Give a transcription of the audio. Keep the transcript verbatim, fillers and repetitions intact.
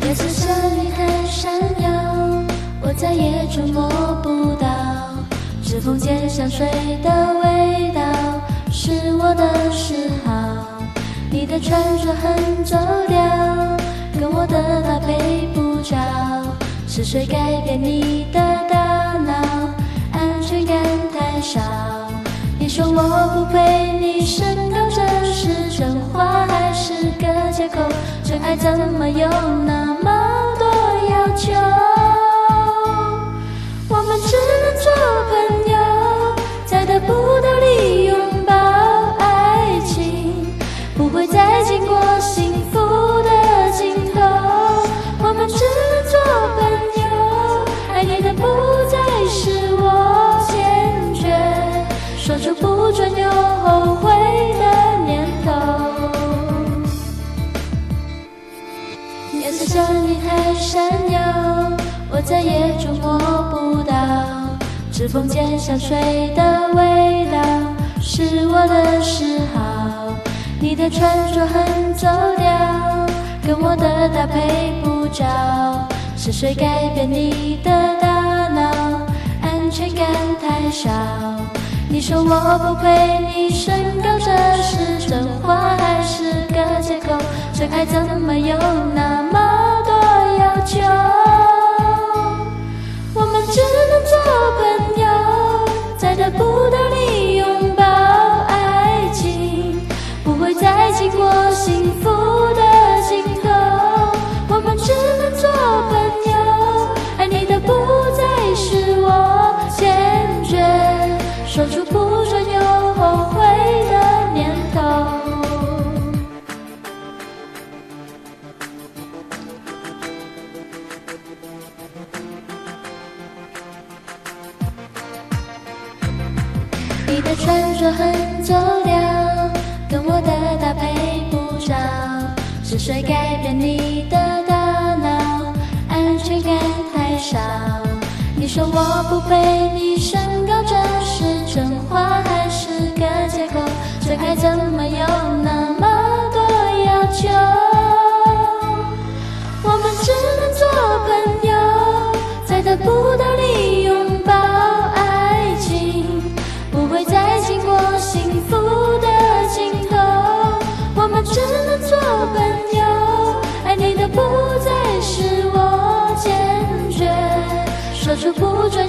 夜色下你还闪耀，我再也触摸不到。指缝间香水的味道，是我的嗜好。你的穿着很走调，跟我的搭配不着。是谁改变你的大脑？安全感太少。你说我不配你身高，这是真话还是个借口？真爱怎么有那么多要求？我们只能做朋友，在得不到里拥抱爱情，不会再经过幸福的尽头。我们只能做朋友，爱你的不再是我坚决，说出不准有后悔的念头。夜色下你还闪耀，我再也触摸不到。指缝间香水的味道，是我的嗜好。你的穿着很走调，跟我的搭配不着。是谁改变你的大脑？安全感太少。你说我不配你身高，这是真话还是个借口？真爱怎么有那么多要求？我们只能做朋友，在得不到里拥抱爱情，不会再经过幸福的尽头。我们只能做朋友，爱你的不再是我坚决，说出不准有后悔的念头。你的穿着很走调，跟我的搭配不着。是谁改变你的大脑？安全感太少。你说我不配你身高，这是真话还是个借口？真爱怎么有那么多要求？我们只能做朋友，在得不到里拥抱爱情，不会再经过幸福的尽头。我们只能做朋友，爱你的不再是我坚决，说出不准